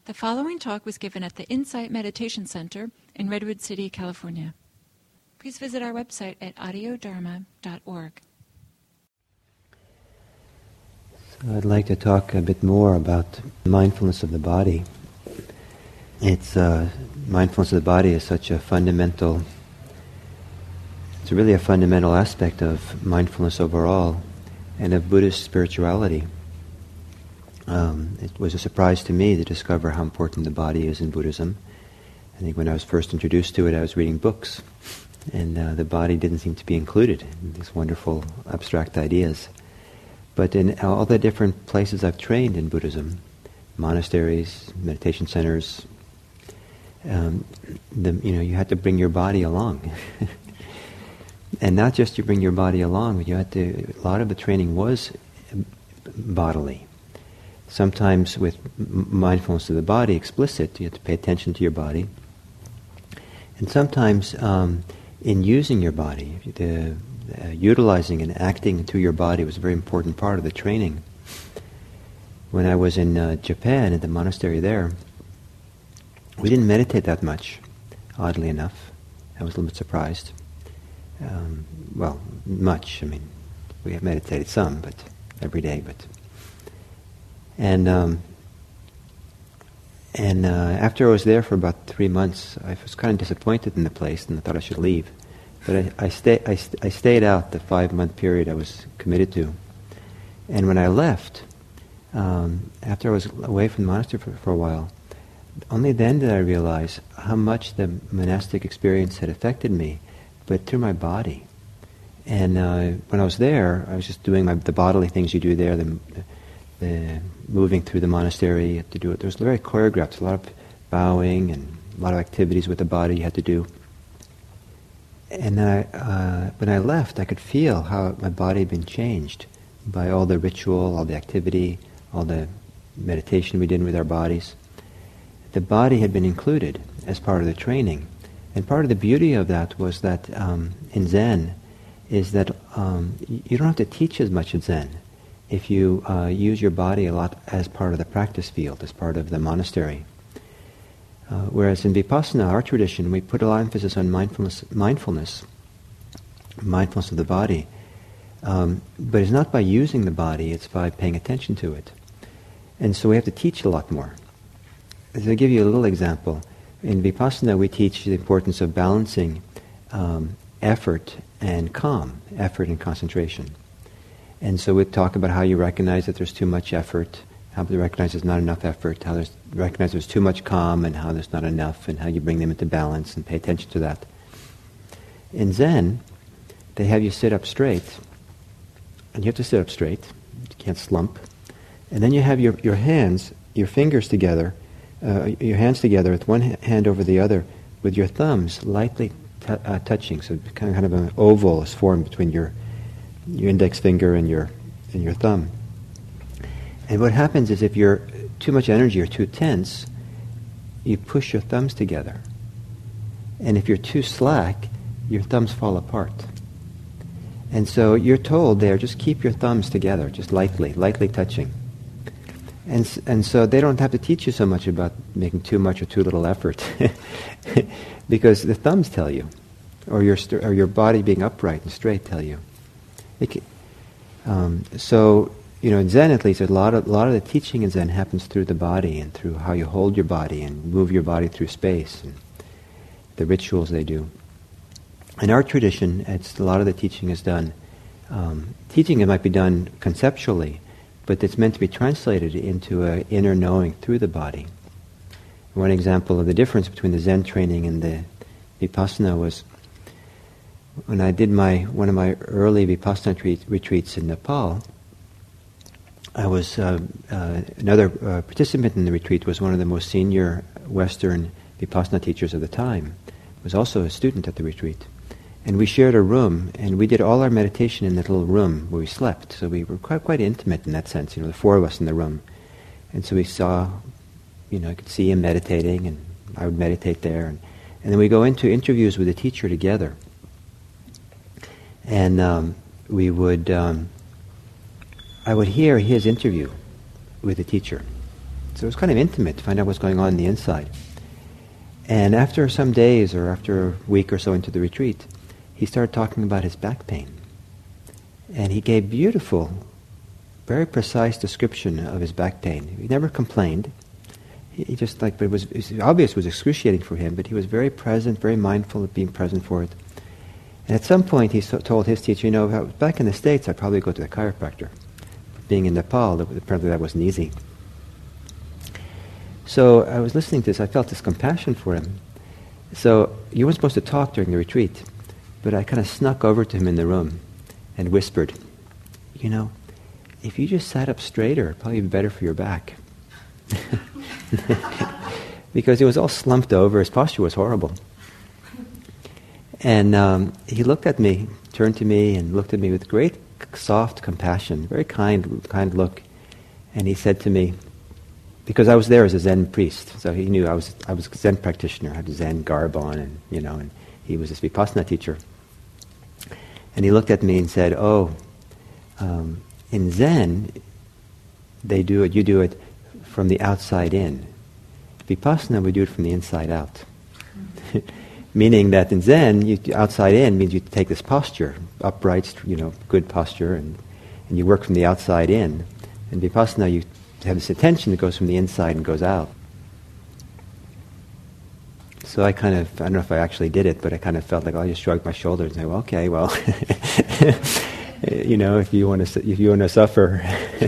The following talk was given at the Insight Meditation Center in Redwood City, California. Please visit our website at audiodharma.org. So I'd like to talk a bit more about mindfulness of the body. Mindfulness of the body is such a fundamental, it's really a fundamental aspect of mindfulness overall and of Buddhist spirituality. It was a surprise to me to discover how important the body is in Buddhism. I think when I was first introduced to it, I was reading books, and the body didn't seem to be included in these wonderful abstract ideas. But in all the different places I've trained in Buddhism, monasteries, meditation centers, you had to bring your body along. And not just you bring your body along, but a lot of the training was bodily. Sometimes with mindfulness of the body, explicit, you have to pay attention to your body. And sometimes in using your body, utilizing and acting to your body was a very important part of the training. When I was in Japan, at the monastery there, we didn't meditate that much, oddly enough. I was a little bit surprised. Much. I mean, we have meditated some, but every day, but... And after I was there for about 3 months, I was kind of disappointed in the place, and I thought I should leave. But I stayed out the 5-month period I was committed to. And when I left, after I was away from the monastery for a while, only then did I realize how much the monastic experience had affected me, but through my body. And when I was there, I was just doing the bodily things you do there, the moving through the monastery, you had to do it. There was very choreographed, a lot of bowing and a lot of activities with the body you had to do. And then when I left, I could feel how my body had been changed by all the ritual, all the activity, all the meditation we did with our bodies. The body had been included as part of the training. And part of the beauty of that was that in Zen is that you don't have to teach as much in Zen if you use your body a lot as part of the practice field, as part of the monastery. Whereas in Vipassana, our tradition, we put a lot of emphasis on mindfulness of the body. But it's not by using the body, it's by paying attention to it. And so we have to teach a lot more. To give you a little example, in Vipassana we teach the importance of balancing effort and calm, effort and concentration. And so we talk about how you recognize that there's too much effort, how you recognize there's not enough effort, how you recognize there's too much calm and how there's not enough, and how you bring them into balance and pay attention to that. In Zen, they have you sit up straight, and you have to sit up straight, you can't slump, and then you have your hands, your fingers together, your hands together with one hand over the other, with your thumbs lightly touching, so kind of an oval is formed between your index finger and your thumb. And what happens is if you're too much energy or too tense, you push your thumbs together. And if you're too slack, your thumbs fall apart. And so you're told there, just keep your thumbs together, just lightly touching. And so they don't have to teach you so much about making too much or too little effort, because the thumbs tell you, or your body being upright and straight tell you. So in Zen at least, a lot of the teaching in Zen happens through the body and through how you hold your body and move your body through space and the rituals they do. In our tradition, a lot of the teaching is done. Teaching it might be done conceptually, but it's meant to be translated into an inner knowing through the body. One example of the difference between the Zen training and the Vipassana was when I did one of my early Vipassana retreats in Nepal. I was another participant in the retreat was one of the most senior Western Vipassana teachers of the time. Was also a student at the retreat. And we shared a room, and we did all our meditation in that little room where we slept. So we were quite intimate in that sense, the four of us in the room. And so we saw, I could see him meditating, and I would meditate there. And then we go into interviews with the teacher together. And I would hear his interview with the teacher. So it was kind of intimate to find out what's going on the inside. And after some days, or after a week or so into the retreat, he started talking about his back pain. And he gave beautiful, very precise description of his back pain. He never complained. He just but it was obvious it was excruciating for him, but he was very present, very mindful of being present for it. And at some point he told his teacher, if I was back in the States, I'd probably go to the chiropractor. Being in Nepal, apparently that wasn't easy. So I was listening to this, I felt this compassion for him. So you weren't supposed to talk during the retreat, but I kind of snuck over to him in the room and whispered, if you just sat up straighter, it'd probably be better for your back. Because he was all slumped over, his posture was horrible. And he looked at me, turned to me and looked at me with great soft compassion, very kind look. And he said to me, because I was there as a Zen priest, so he knew I was a Zen practitioner, I had a Zen garb on, and he was this Vipassana teacher. And he looked at me and said, in Zen, you do it from the outside in. Vipassana, we do it from the inside out. Meaning that in Zen, outside in means you take this posture, upright, good posture, and you work from the outside in. In Vipassana, you have this attention that goes from the inside and goes out. So I don't know if I actually did it, but I kind of felt like I just shrugged my shoulders and said, if you want to suffer,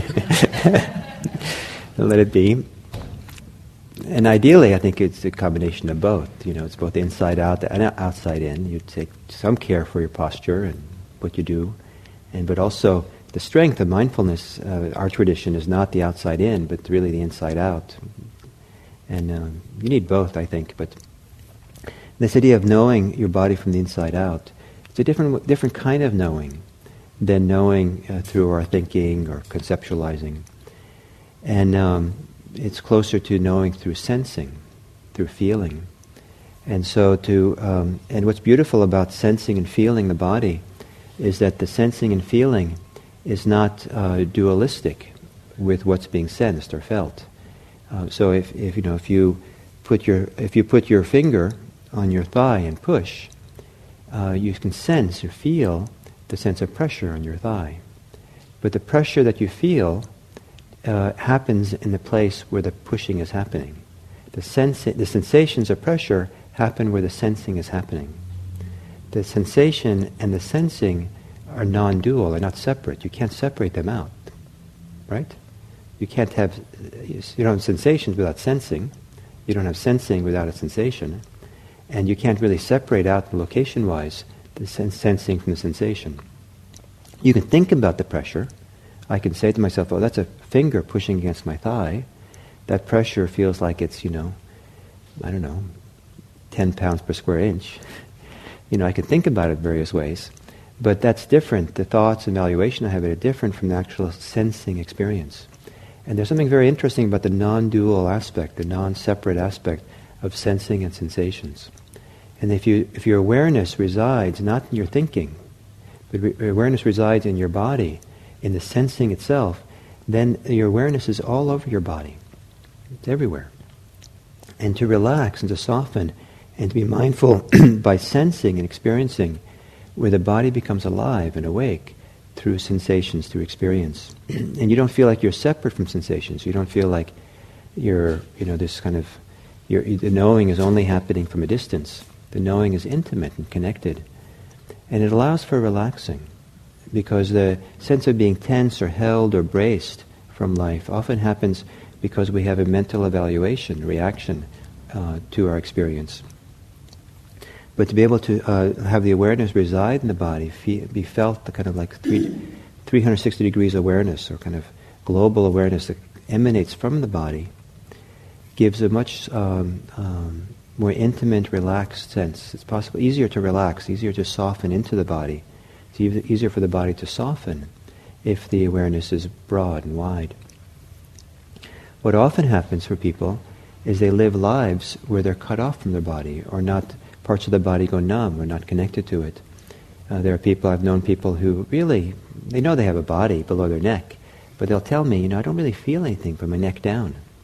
let it be. And ideally, I think it's a combination of both. It's both inside out and outside in. You take some care for your posture and what you do, but also the strength of mindfulness. Our tradition is not the outside in, but really the inside out. And you need both, I think. But this idea of knowing your body from the inside out, it's a different kind of knowing than knowing through our thinking or conceptualizing. And it's closer to knowing through sensing, through feeling. And so and what's beautiful about sensing and feeling the body is that the sensing and feeling is not dualistic with what's being sensed or felt. So if you put your finger on your thigh and push, you can sense or feel the sense of pressure on your thigh. But the pressure that you feel happens in the place where the pushing is happening. The sensations of pressure happen where the sensing is happening. The sensation and the sensing are non-dual, they're not separate. You can't separate them out, right? You don't have sensations without sensing. You don't have sensing without a sensation. And you can't really separate out location-wise the sensing from the sensation. You can think about the pressure. I can say to myself, that's a finger pushing against my thigh. That pressure feels like it's, 10 pounds per square inch. I can think about it various ways. But that's different. The thoughts and valuation I have are different from the actual sensing experience. And there's something very interesting about the non-dual aspect, the non-separate aspect of sensing and sensations. And if your awareness resides not in your thinking, but awareness resides in your body, in the sensing itself, then your awareness is all over your body. It's everywhere. And to relax and to soften and to be mindful by sensing and experiencing, where the body becomes alive and awake through sensations, through experience. And you don't feel like you're separate from sensations. You don't feel like the knowing is only happening from a distance. The knowing is intimate and connected. And it allows for relaxing, because the sense of being tense or held or braced from life often happens because we have a mental evaluation, reaction to our experience. But to be able to have the awareness reside in the body, be felt the kind of like 360 degrees awareness, or kind of global awareness that emanates from the body, gives a much more intimate, relaxed sense. It's possible, easier to relax, easier to soften into the body. It's easier for the body to soften if the awareness is broad and wide. What often happens for people is they live lives where they're cut off from their body, or not. Parts of the body go numb or not connected to it. I've known people who really, they know they have a body below their neck, but they'll tell me, I don't really feel anything from my neck down.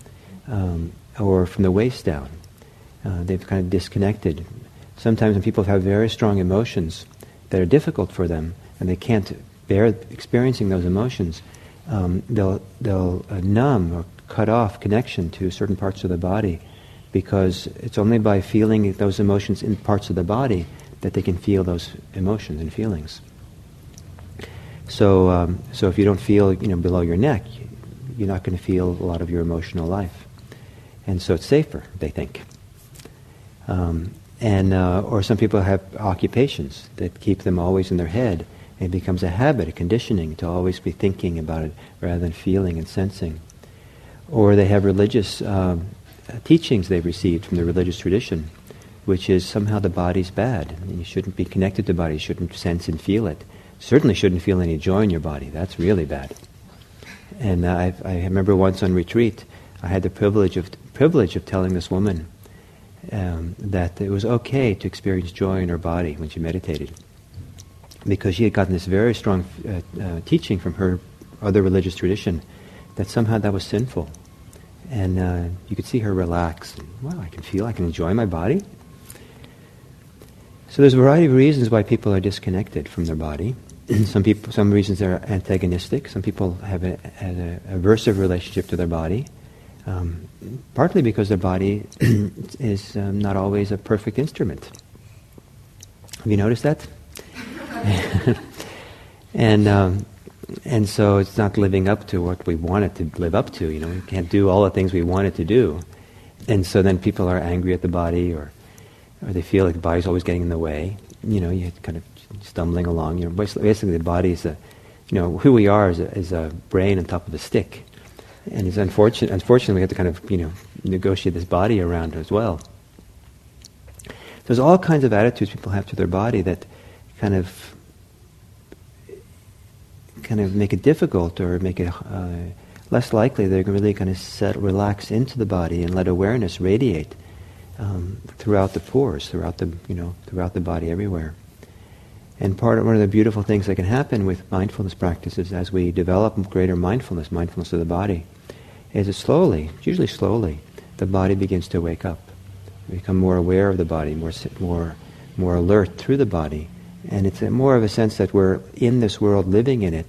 or from the waist down. They've kind of disconnected. Sometimes when people have very strong emotions that are difficult for them, and they can't bear experiencing those emotions, they'll numb or cut off connection to certain parts of the body, because it's only by feeling those emotions in parts of the body that they can feel those emotions and feelings. So if you don't feel, below your neck, you're not going to feel a lot of your emotional life, and so it's safer, they think. Or some people have occupations that keep them always in their head. It becomes a habit, a conditioning to always be thinking about it rather than feeling and sensing. Or they have religious teachings they've received from the religious tradition, which is somehow the body's bad. And you shouldn't be connected to the body, you shouldn't sense and feel it. Certainly shouldn't feel any joy in your body. That's really bad. And I remember once on retreat, I had the privilege of telling this woman that it was okay to experience joy in her body when she meditated, because she had gotten this very strong teaching from her other religious tradition that somehow that was sinful. And you could see her relax. And, wow, I can enjoy my body. So there's a variety of reasons why people are disconnected from their body. Some reasons are antagonistic. Some people have an aversive relationship to their body, partly because their body is not always a perfect instrument. Have you noticed that? And so it's not living up to what we want it to live up to. We can't do all the things we want it to do, and so then people are angry at the body, or they feel like the body's always getting in the way. You're kind of stumbling along. Basically the body is who we are is a brain on top of a stick, and it's unfortunately we have to kind of negotiate this body around as well. There's all kinds of attitudes people have to their body that kind of make it difficult, or make it less likely they're really going to relax into the body and let awareness radiate throughout the pores, throughout the body, everywhere. And one of the beautiful things that can happen with mindfulness practices as we develop greater mindfulness of the body, is that usually slowly, the body begins to wake up. We become more aware of the body, more alert through the body. And it's more of a sense that we're in this world, living in it.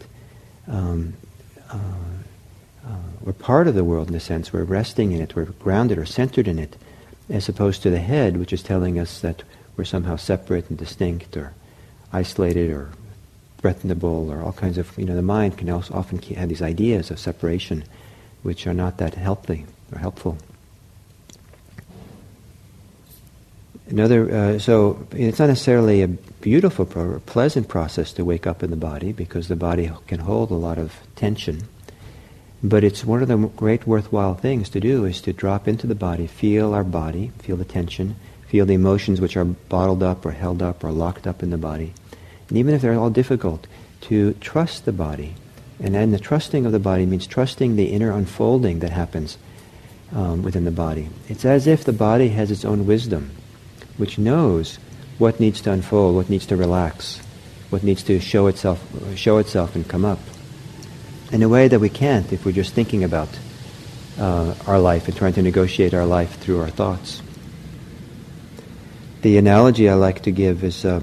We're part of the world in a sense. We're resting in it. We're grounded or centered in it, as opposed to the head, which is telling us that we're somehow separate and distinct, or isolated, or threatenable, or all kinds of. The mind can also often have these ideas of separation, which are not that healthy or helpful. So it's not necessarily a beautiful or pleasant process to wake up in the body, because the body can hold a lot of tension. But it's one of the great worthwhile things to do, is to drop into the body, feel our body, feel the tension, feel the emotions which are bottled up or held up or locked up in the body. And even if they're all difficult, to trust the body. And then the trusting of the body means trusting the inner unfolding that happens within the body. It's as if the body has its own wisdom, which knows what needs to unfold, what needs to relax, what needs to show itself and come up, in a way that we can't if we're just thinking about our life and trying to negotiate our life through our thoughts. The analogy I like to give is, the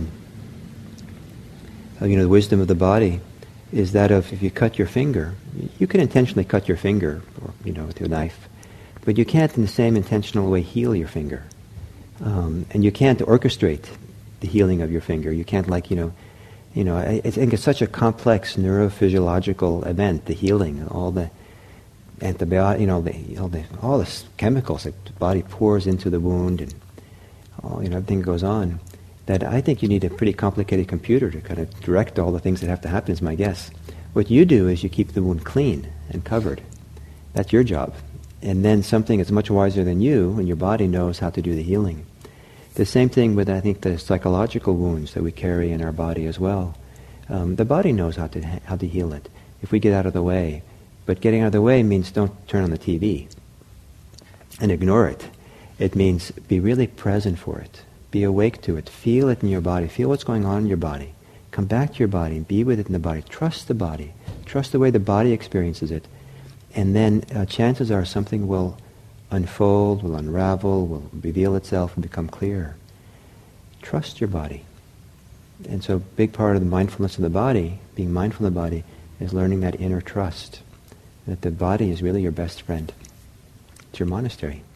wisdom of the body is that of, if you cut your finger, you can intentionally cut your finger, or with your knife, but you can't in the same intentional way heal your finger. And you can't orchestrate the healing of your finger. You can't I think it's such a complex neurophysiological event, the healing, all the antibiotic, all the chemicals that the body pours into the wound, and everything goes on, that I think you need a pretty complicated computer to kind of direct all the things that have to happen, is my guess. What you do is you keep the wound clean and covered. That's your job. And then something that's much wiser than you and your body knows how to do the healing. The same thing with, I think, the psychological wounds that we carry in our body as well. The body knows how to heal it if we get out of the way. But getting out of the way means don't turn on the TV and ignore it. It means be really present for it. Be awake to it. Feel it in your body. Feel what's going on in your body. Come back to your body and be with it in the body. Trust the body. Trust the way the body experiences it. And then chances are something will unfold, will unravel, will reveal itself and become clear. Trust your body. And so a big part of the mindfulness of the body, being mindful of the body, is learning that inner trust, that the body is really your best friend. It's your monastery.